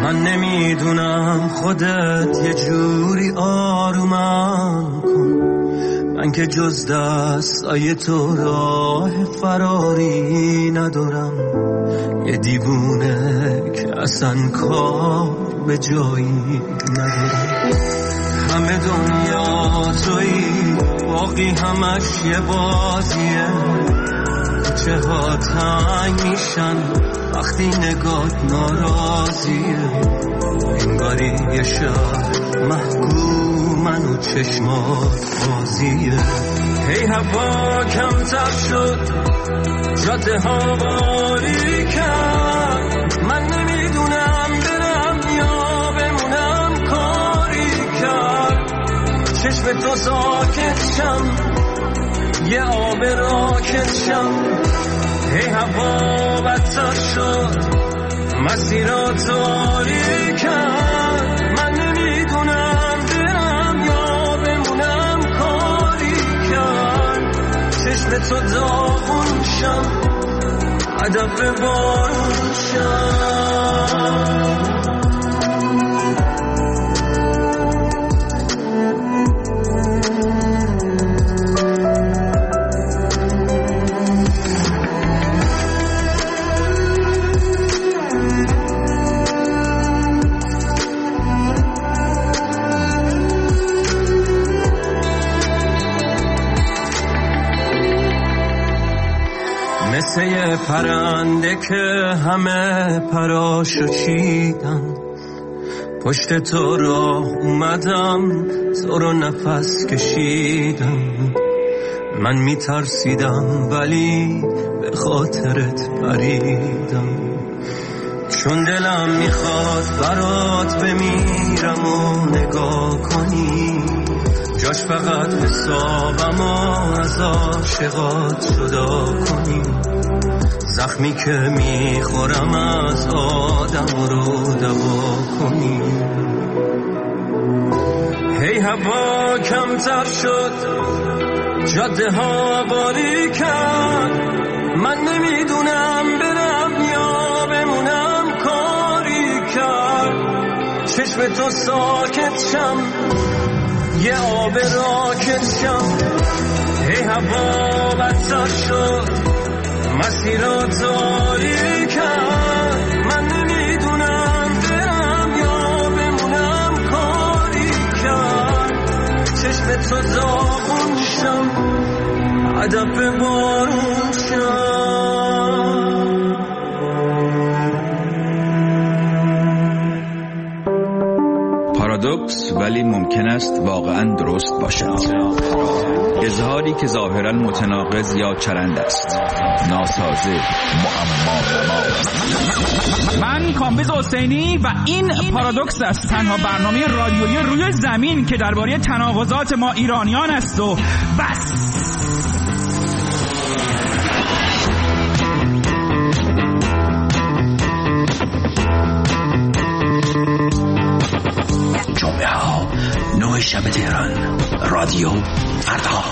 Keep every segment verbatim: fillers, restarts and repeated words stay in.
من نمیدونم خودت یه جوری آرومم کن، من که جز دستای تو راه فراری ندارم، یه دیوونه که اصلا کار به جایی ندارم. همه دنیا تویی، باقی همش یه بازیه، کوچه ها تنگ میشن وقتی نگات ناراضیه، انگاری یه شهر محکومن و چشمات بازیه. هی هوا کمتر شد، جاده ها باری کرد، من نمیدونم برم یا بمونم، کاری کرد چشم تو ساکت شم، یه آب راکت شم. هی هوا بدتر شد، مسیرات آری کرد، من نمیدونم برم یا بمونم، کاری کرد چشم تو داغون شم، ادب بارون شم. مثل یه پرنده که همه پراشو چیدن، پشت تو راه اومدم، تو رو نفس کشیدم. من میترسیدم ولی به خاطرت پریدم، چون دلم میخواد برات بمیرم و نگاه کنی، جاش فقط حسابم و از عاشقات جدا کنی. زخمی که میخورم از آدم رو دوا کنی. هی هوا کمتر شد، جاده ها باری کرد، من نمیدونم برم یا بمونم، کاری کرد چشم تو ساکت شم، یه آب راکت شم. هی هوا بدتر شد، مسیرات آری کرد، من نمیدونم برم یا بمونم، کاری کرد چشم تو داغون شم، ادب بارون شم. پارادوکس ولی ممکن است واقعا درست باشد. اظهاری که ظاهرا متناقض یا چرند است، ناسازه، معما. من کامبیز حسینی و این پارادوکس است، تنها برنامه رادیویی روی زمین که درباره تناقضات ما ایرانیان است و بس. جمعه ها نه شب تهران، رادیو فردا.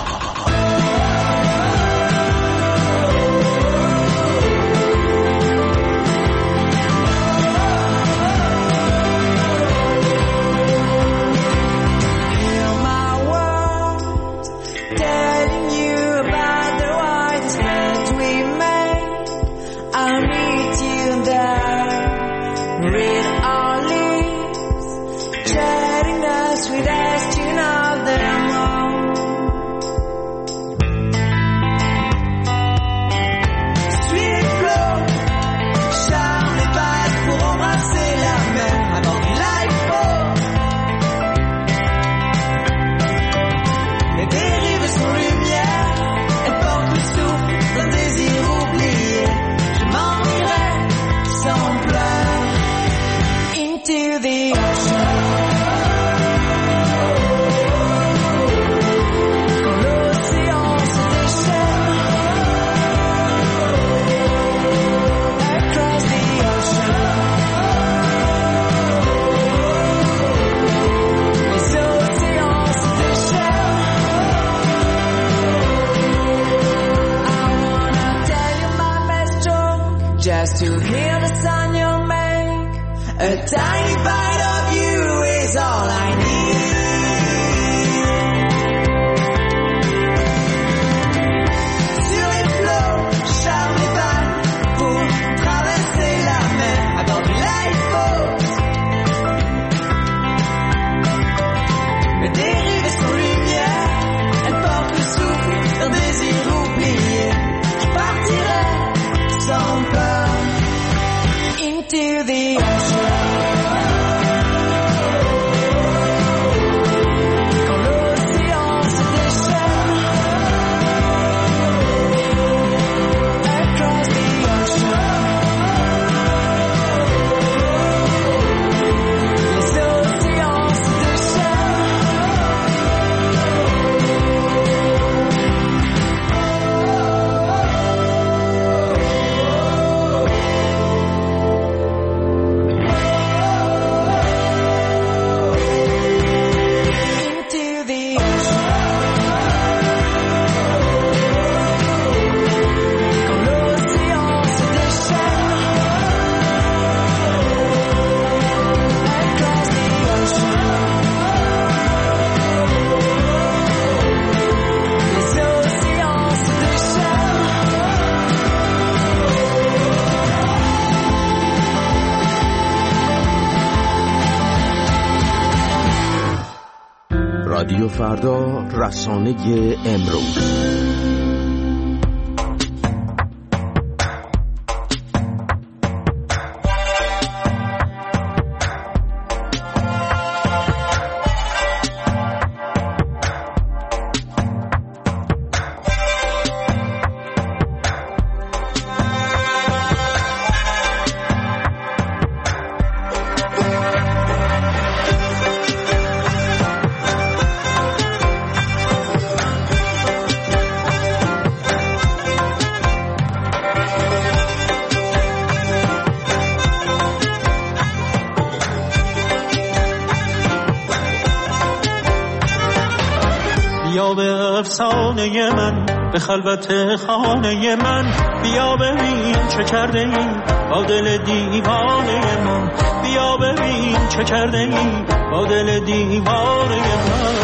Just to hear the sound you make A tiny bite of you is all I need. Sur les flots, charme les vagues pour traverser la mer. À bord du lifeboat, le dérive est sans lumière. Elle porte le souffle d'un désir oublié qui partirait sans peur into the ocean. رادیو فردا، رسانه امروز. افسانه من به خلوت خانه من، بیا ببین چه کرده ای با دل دیوانه من، بیا ببین چه کرده ای با دل دیوانه من.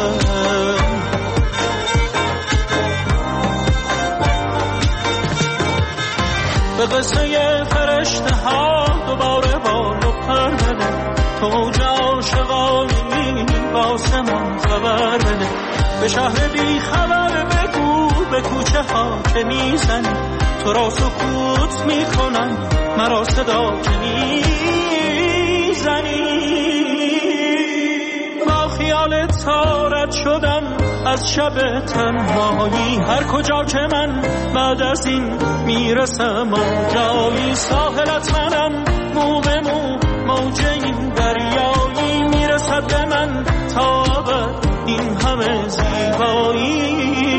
به قصه فرشته ها دوباره بال و پر بده، تو جا عاشقانی واسه من خبر بده. به شهر بی خبر بگو به کوچه ها که میزنی، تو را سکوت میکنن مرا صدا که میزنی. با خیال تارت شدم از شب تنهایی، هر کجا که من بعد از این میرسم جایی. ساحلت منم مو به مو موج این دریایی، میرسد به من تا ابد این همه زیبایی.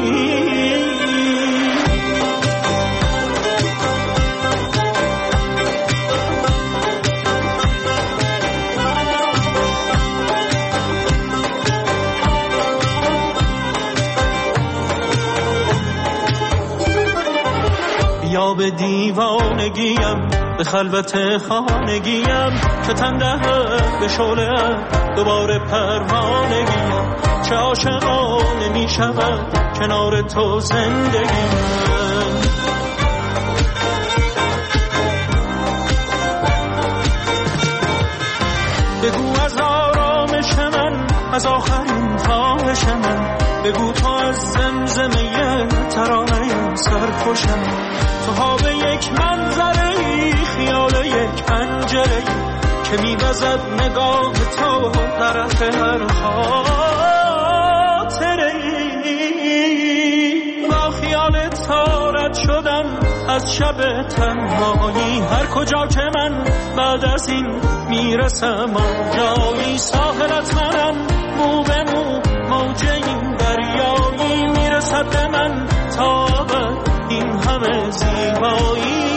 بیا به دیوانگیم به خلوت خانگیم، که تنده به شعله دوباره پروانگیم. چه عاشقانه می شود کنار تو زندگیم. بگو از آرامش من، از آخرین خواهش من، بگو تو از زمزمه ترانه سرخوشم. تو ها به یک منظره، خیال یک پنجره که می‌وزد نگاه تو طرف هر خاطره. با خیال تارت شدم از شب تنهایی، هر کجا که من بعد از این میرسم جایی. ساحلت منم مو به مو موج این دریایی، میرسد به من تا ابد این همه زیبایی.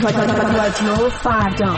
رادیو فردا.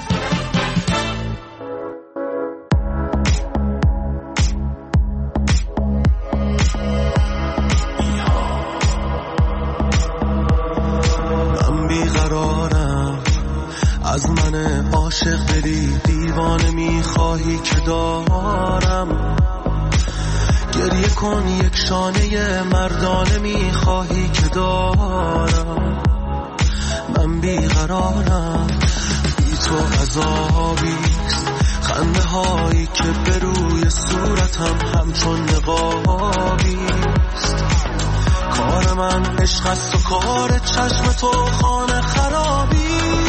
من بیقرارم، از من عاشق دلی دیوانه میخواهی که دارم. گریه کن یک شانه مردانه میخواهی که دارم. من بیقرارم، بی تو عذابیست، خنده هایی که به روی صورتم همچون نقابیست. کار من عشق است و کار چشم تو خانه خرابی.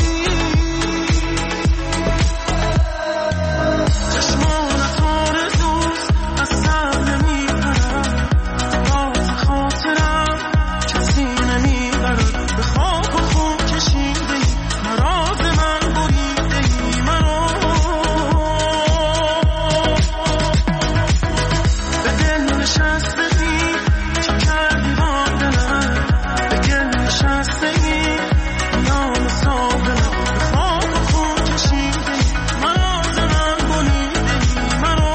چشمانت آرزوست از سر نمیبرم، راز خاطرم کسی نمیبرد. به خواب و خون کشیده ای نراز من بریده ای منو. به دل نشسته ای چه کردی با دلم، به گل نشسته ای میان سابلم. به خواب و خون کشیده ای نراز من بریده ای منو.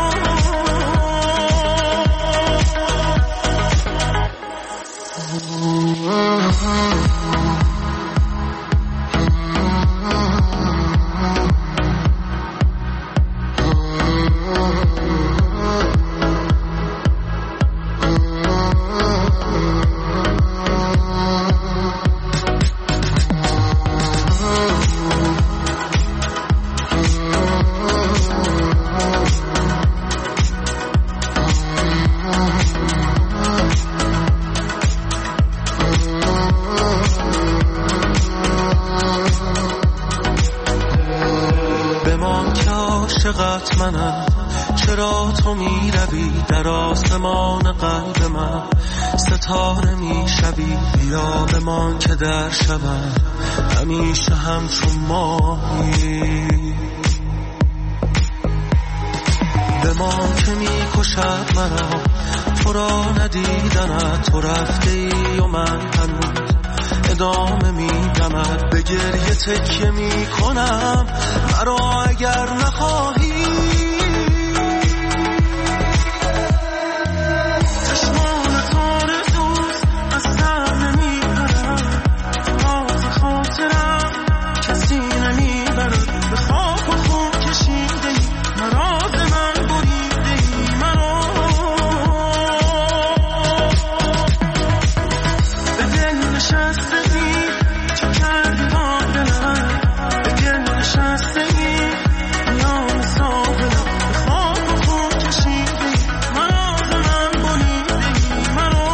بمان که عاشقت منم، چرا تو می روی در آسمان قلب من، ستاره می شوی. بیا بمان که در شبم همیشه همچون ماهی. بمان که می کشد مرا تو را ندیدنت، تو رفته ای و من هنوز ادامه میدمد. به گریه تکیه میکنم مرا اگر نخواهی. چشمانت آرزوست از سر نمیبرم، راز خاطرم کسی نمیبرد. به خواب و خون کشیده ای نراز من بریده ای منو. به دل نشسته چه کردی با دلم، به گل نشسته ای میان سابلم. به خواب و خون کشیده ای نراز من بریده ای منو.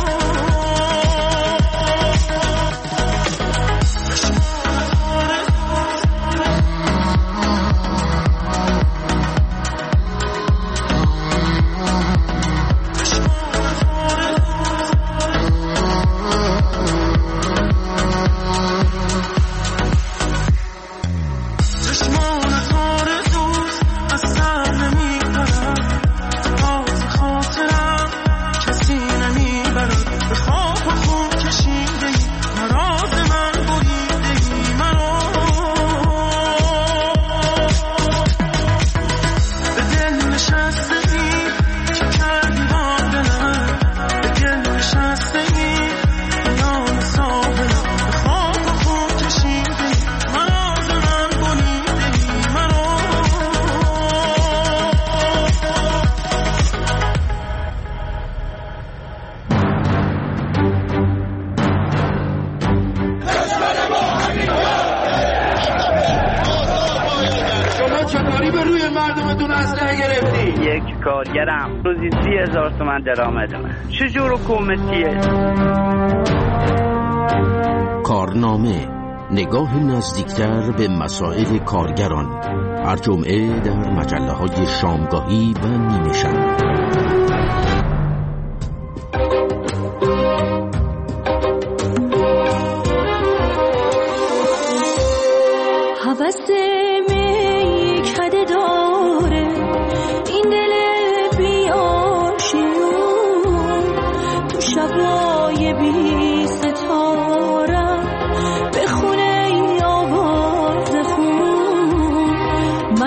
چشمانت آرزوست از سر نمیبرم، راز خاطرم کسی نمیبرد. به خواب و خون کشیده ای نراز من بریده ای منو. به دل نشسته ای چه کردی با دلم، به گل نشسته ای میان سابلم. به خواب و خون کشیده ای نراز من بریده ای منو. شما چطوری به روی مردمتون اسلحه گرفتی؟ یک کارگرم روزی سی هزار تومن درآمد من. چجور حکومتیه؟ کارنامه، نگاه نزدیکتر به مسائل کارگران، هر جمعه در مجله های شامگاهی و نیمه شب. هوس می کده داره این دل بی‌آشیون، تو شبای بی ستاره به خونه یا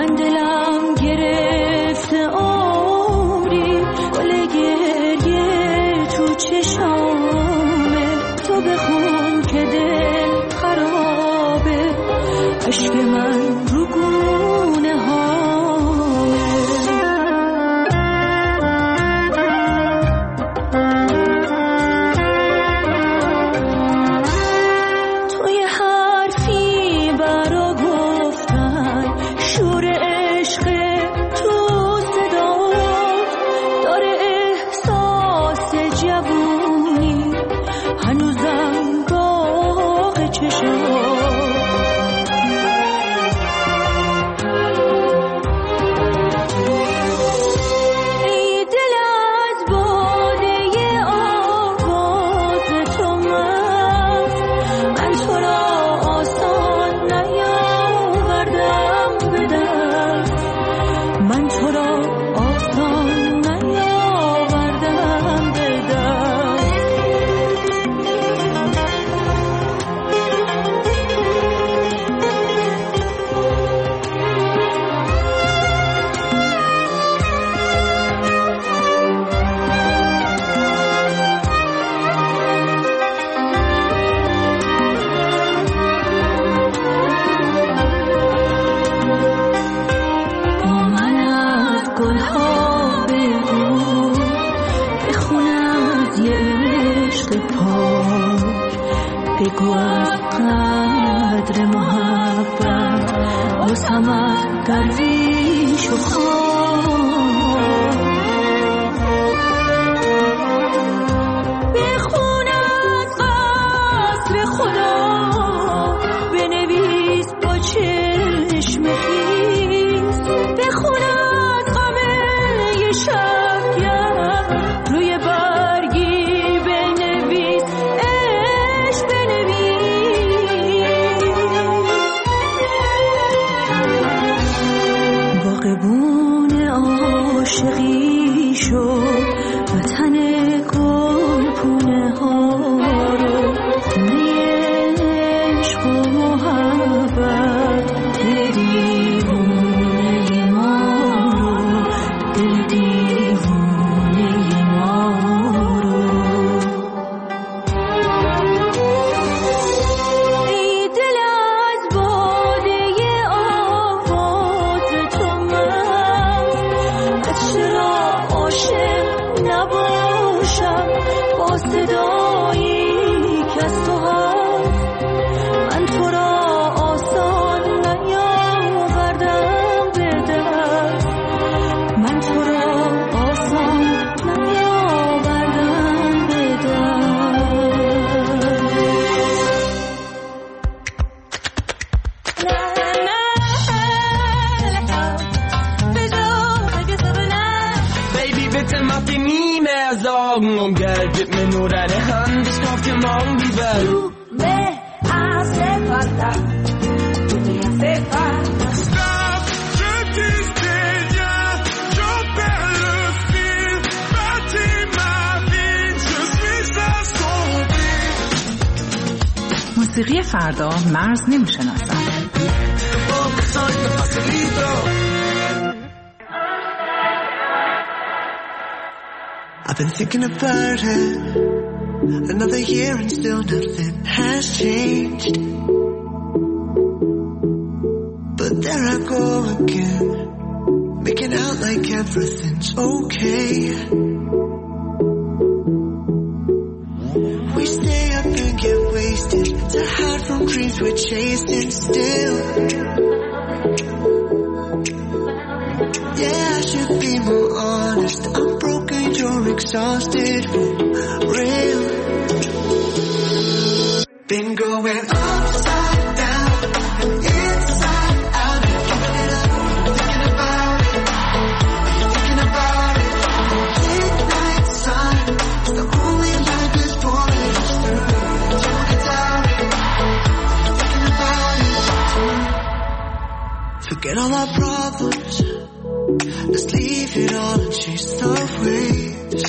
من دلم گرفته عمری گل گریه تو چشامه تو بخون که دل خرابه عشق من رو گونه هامه توی حرفی برا گفتن شور عشق تو صدا داره احساس جوونی هنوزم باغ چشم بگو از قدر محبت باز هم از درویش و خواب بخون از قصر خدا بنویس با چشم خیز بخون از غم شبگرد روی برگی بنویس باغبون عاشقی شد وطن گل پونه ها رو خونه عشق و محبت دل دیوونه ما رو دل دیوونه ما رو ای دل از باده آواز تو چرا عاشق نباشم با صدایی که از تو هست من تو را آسان نیاوردم به دست من تو را آسان نیاوردم به Om gelbet med några hand det ska till mång vi väl me hace falta tú me hace falta Stop, je t'ai ya je perds le fil bâtis ma vie je suis assombri موسیقی فردا مرز نمیشناسد I've been thinking about it another year and still nothing has changed but there I go again making out like everything's okay we stay up and get wasted to hide from dreams we're chasing still yeah I should be more honest I'm broken you're exhausted for real been going upside down and inside out and giving it up thinking about it thinking about it midnight sun is the only light that's pulling us through don't doubt it thinking about it forget all our problems let's leave it all and chase the waves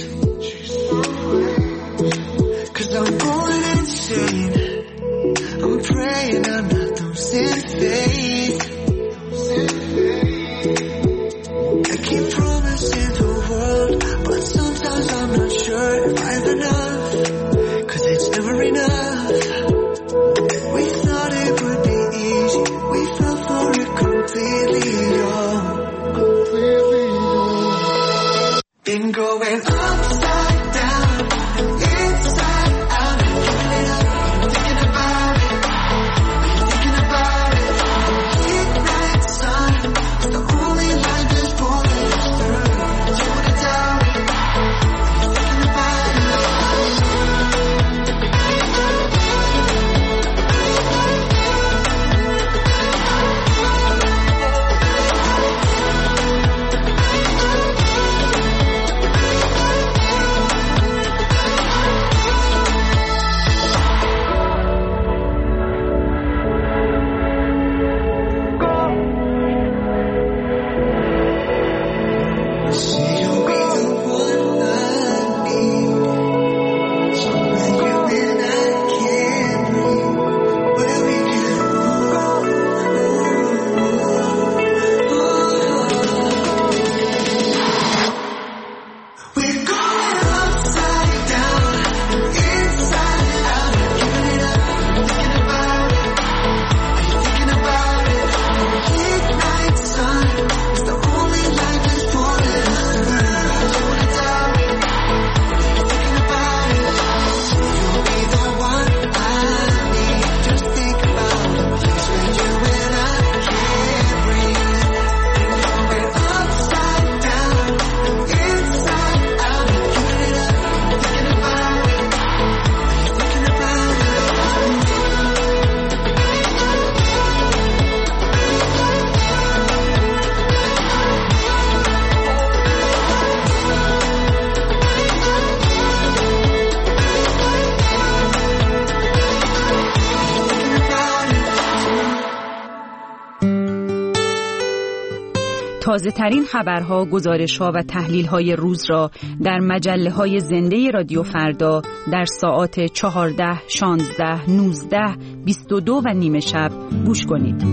cause I'm going insane I'm praying I'm not losing faith been going upside down, inside out, giving it up, thinking about it, thinking about it. Midnight sun, it's the only light that's pulling us through. You wanna doubt it, thinking about it. تازه ترین خبرها، گزارش‌ها و تحلیل‌های روز را در مجله‌های زنده رادیو فردا در ساعات چهارده، شانزده، نوزده، بیست و دو و نیمه شب گوش کنید.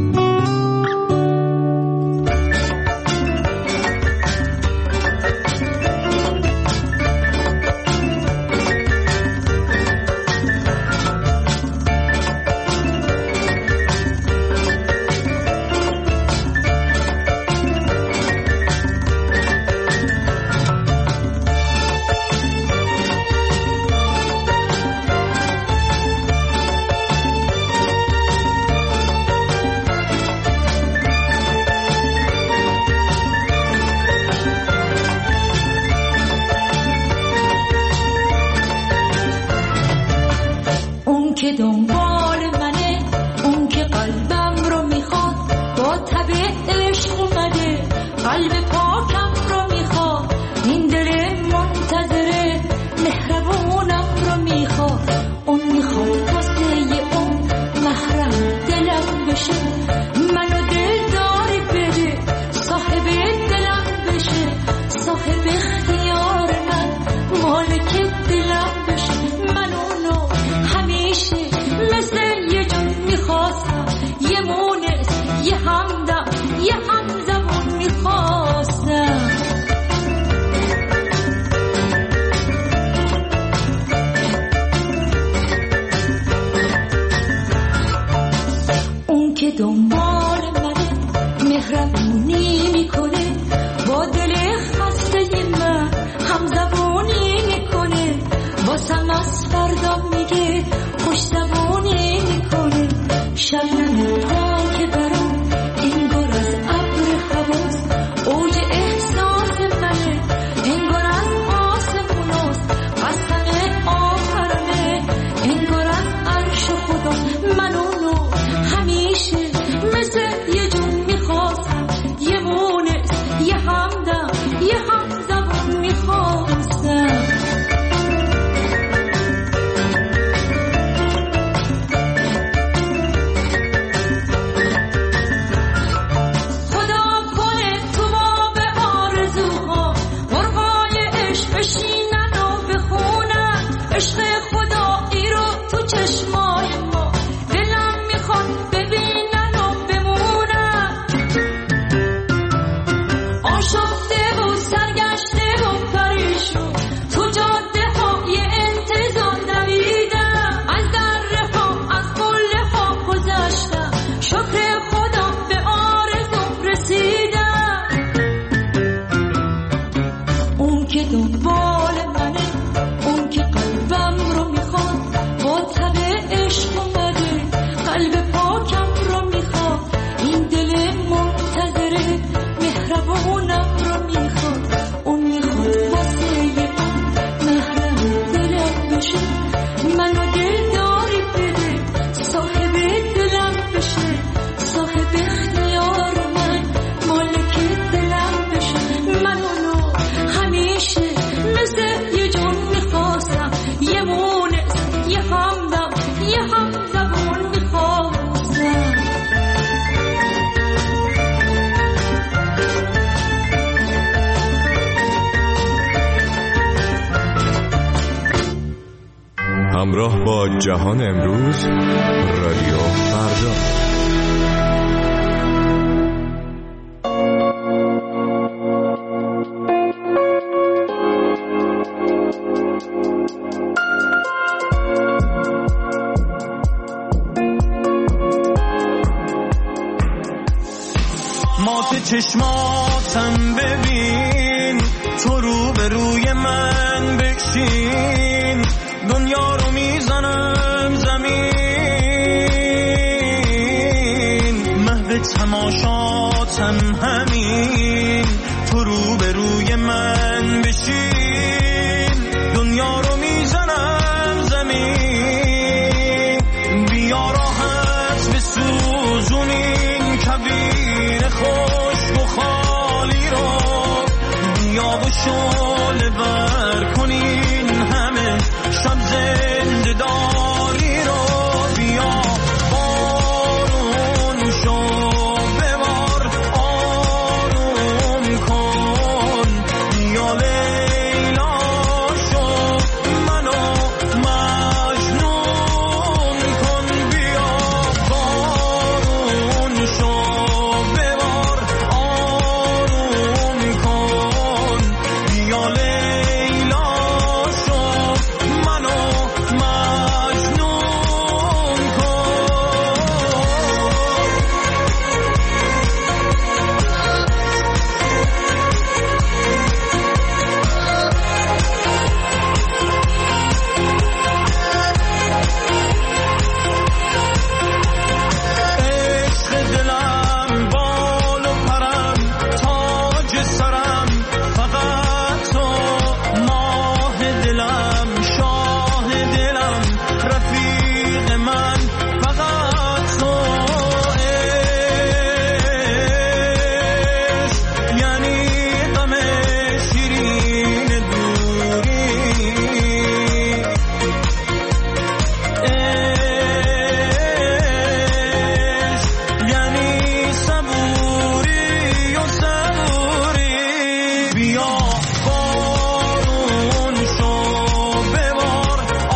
که دنبال منه، اون که قلبم رو میخواد، با تب عشق اومده، قلب پاکم رو میخواد، این دل منتظره مهربونم رو میخواد، اون میخواد واسه اون محرم دلم بشه، منو دلداری بده، صاحب دلم بشه، صاحب اختیار من، مالک دلم بشه، من اونو همیشه مثل یه جون میخواستم، یه مونس، یه همدم، یه همزمون میخواستم. اون که دنبال منه، مهربونی میکنه، با دل خسته من همزبونی میکنه، واسم از فردا میگه خوش زبونی میکنه، شبنم پاک برام انگار از ابر حواس، اوج احساس منه انگار از آسموناست، قسم آخرمه انگار از عرش خدا، من اونو همیشه مثل یه جون میخواستم، یه مونس، یه همدم، یه همزبون میخواستم. دنبال منه، اون که قلبم رو میخواد با تب عشق اومده، قلب پاکم رو میخواد، این دل منتظره مهربونم رو میخواد، اون میخواد واسه من محرم دلم بشه، منو دلداری بده، صاحب دلم بشه، صاحب اختیار من، مالک دلم بشه، منو همیشه مثل یه جون میخواستم، یه مونس یه همدم یه همزبون میخواستم. همراه با جهان امروز، رادیو فردا. مات چشماتم ببین، تو رو به روی من بکشین، دنیا رو میزنم زمین، محو تماشاتم همین، تو رو به روی من بشین، دنیا رو میزنم زمین، بیا راحت بسوزونین کبیر خوش و خالی رو، بیا و شعله ور کنین همه شب زنده داری رو، بیا بارون شو ببار آروم کن، بیا لیلا شو منو مجنون کن، بیا بارون شو ببار آروم کن، بیا لیلا شو منو مجنون کن. عشق دلم بال و پرم، تاج سرم فقط تو، ماه دلم شاه دلم رفیق من فقط تو، عشق یعنی غم شیرین دوری، عشق یعنی صبوری و صبوری، بیا بارون شو ببار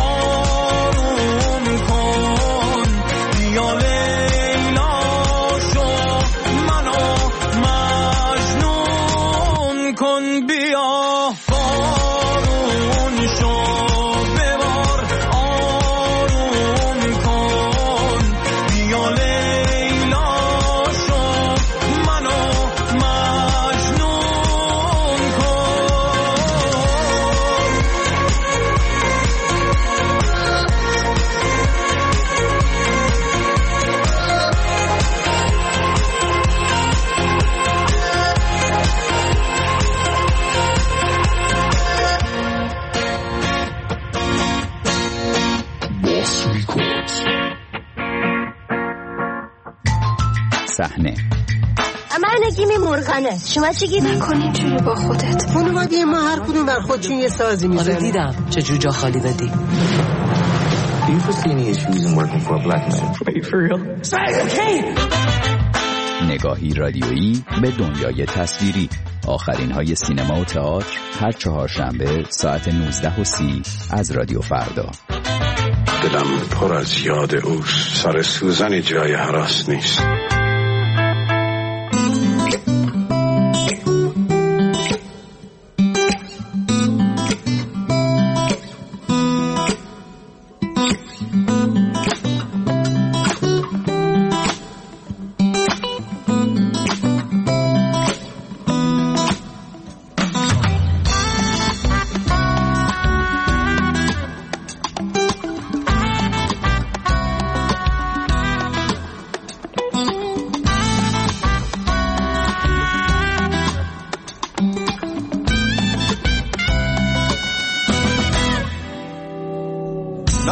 آروم کن، بیا لیلا شو منو مجنون کن، بیا بارون شو ببار آروم کن، بیا لیلا شو منو مجنون کن. صحنه من گیمی مرغنه، شما چی گیمی؟ نکن اینجوری با خودت. خانواده ما هر کدوم بر خودشون یه سازی میزنه. آره دیدم چجور جا خالی دادی. Do you foresee any issues in working for a black man? Are you for real? Okay. نگاهی رادیویی به دنیای تصویری. آخرین های سینما و تئاتر هر چهارشنبه ساعت نوزده و سی از رادیو فردا. دلم پر از یاد اوست، سر سوزنی جای هراس نیست.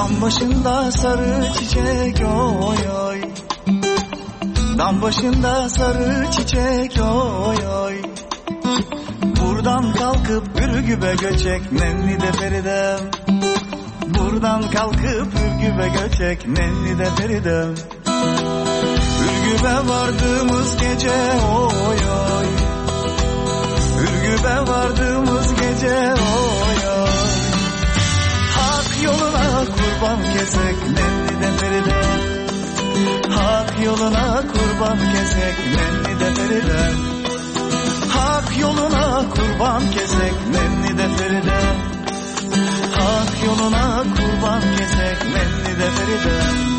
Dam başında sarı çiçek oy oy, dam başında sarı çiçek oy oy. Buradan kalkıp Ürgüp'e göçek nenni de Feridem. Buradan kalkıp Ürgüp'e göçek nenni de Feridem. Ürgüp'e vardığımız gece oy oy, Ürgüp'e vardığımız gece oy oy. Hak yoluna kurban kesek nenni de Feridem. Hak yoluna kurban kesek nenni de Feridem. Hak yoluna kurban kesek nenni de Feridem. Hak yoluna kurban kesek nenni de Feridem.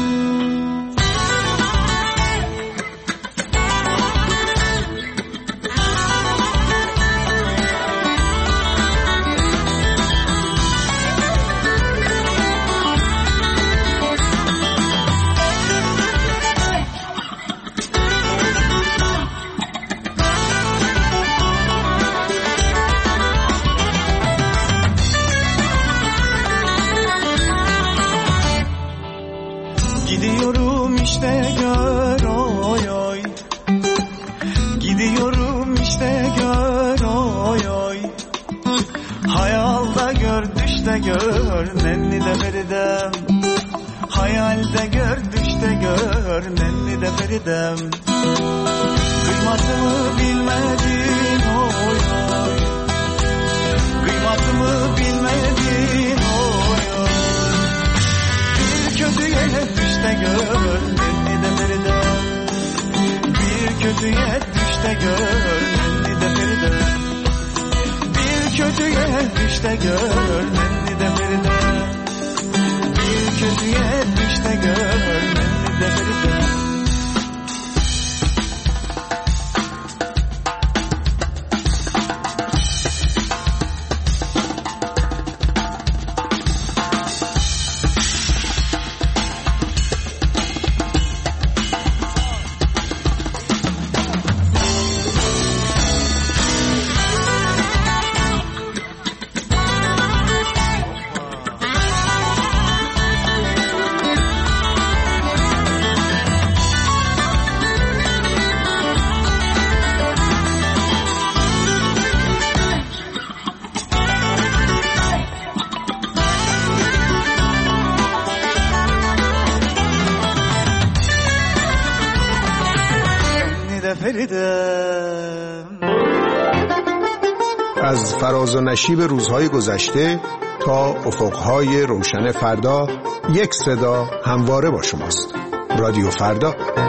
Gidiyorum işte gör oy oy, gidiyorum işte gör oy oy. Hayalda gör düşte gör nenni de Feridem. Hayalde gör düşte gör nenni de Feridem. Kıymatımı bilmedin oy oy, kıymatımı bilmedin oy oy. Bir kötüye düşte gör nenni de Feridem. Bir kötüye düşte gör nenni de Feridem. Bir kötüye düşte gör nenni de Feridem. Bir kötüye düşte gör nenni de Feridem. از فراز و نشیب روزهای گذشته تا افقهای روشن فردا، یک صدا همواره با شماست. رادیو فردا.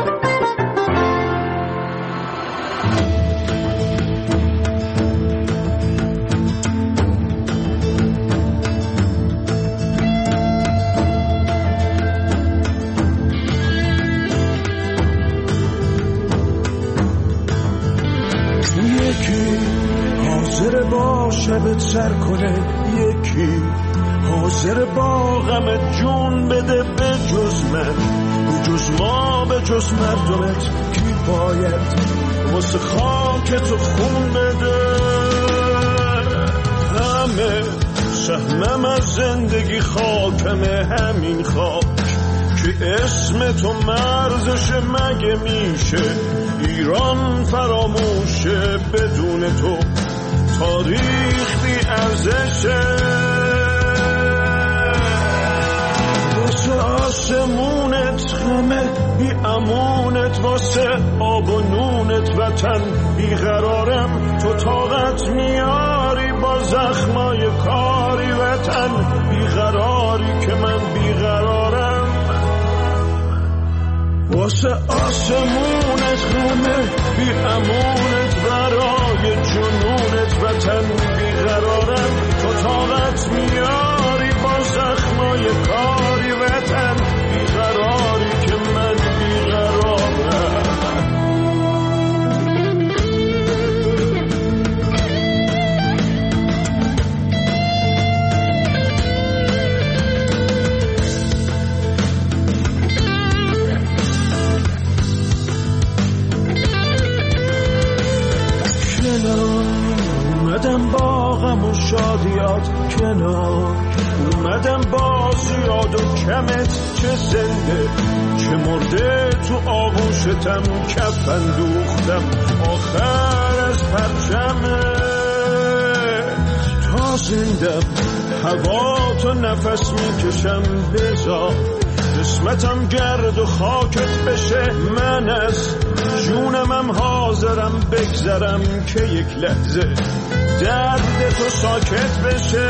شبت سر کنه، یکی حاضر با غمت جون بده به جز من، به جز ما، به جز مردمت. کی باید واسه خاکت خون بده؟ همه سهمم از زندگی خاکمه، همین خاک که اسم تو مرزش مگه میشه؟ ایران فراموشه بدون تو، تاریخ بی ارزشه. واسه آسمونت غمه بی امونت، واسه آب و نونت وطن بیقرارم. تو طاقت میاری با زخمای کاری وطن بیقراری که من بیقرارم. واسه آسمونت غمه بی امونت، برای جنونت وطن بیقرارم. تو طاقت میاری با زخمای کاری وطن بیقراری که من بیقرارم. اومدم با غم و شادیات کنار، اومدم باز یاد و کمت چه زنده چه مرده تو آغوشتم کفن دوختم آخر از پرچمت تا زندم هوا تا نفس میکشم بذار قسمتم گرد و خاکت بشه من از جونمم حاضرم بگذرم که یک لحظه درد تو ساکت بشه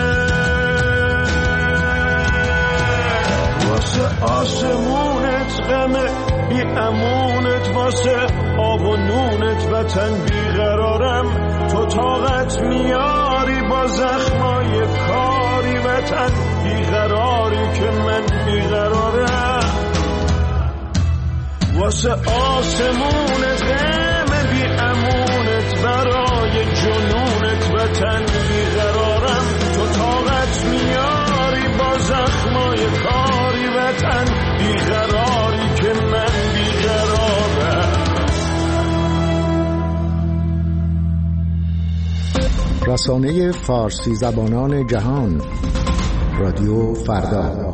واسه آسمونت غمه بی امونت واسه آب و نونت وطن بیقرارم تو طاقت میاری با زخمای کاری وطن بیقراری که من بیقرارم واسه آسمونت غمه بی امونت برای جنونت وطن بیقرارم تو طاقت میاری با زخمای کاری وطن بیقراری که من بیقرارم. رسانه فارسی زبانان جهان رادیو فردا.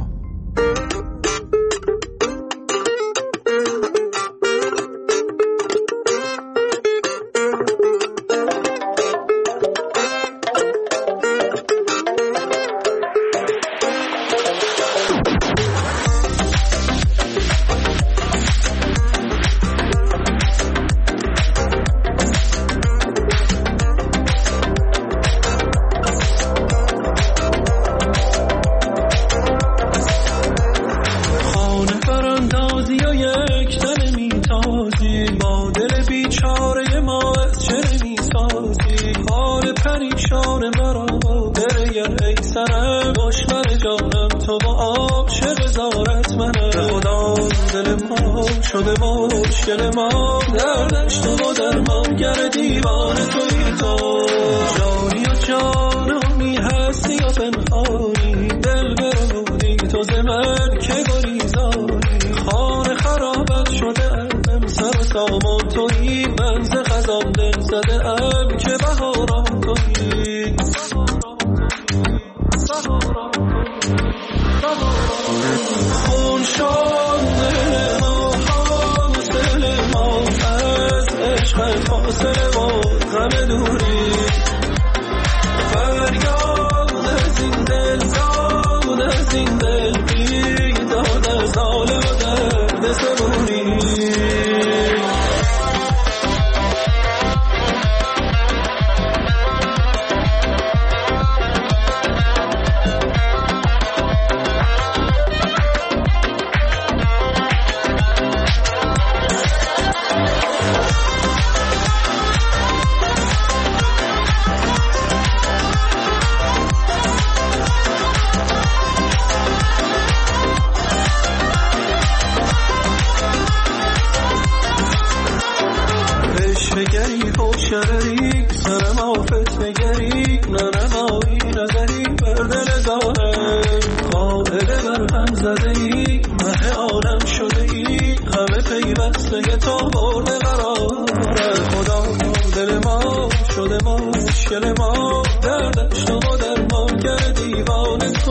شده ما مشکل ما دردش تو ما در ما کرد دیوانه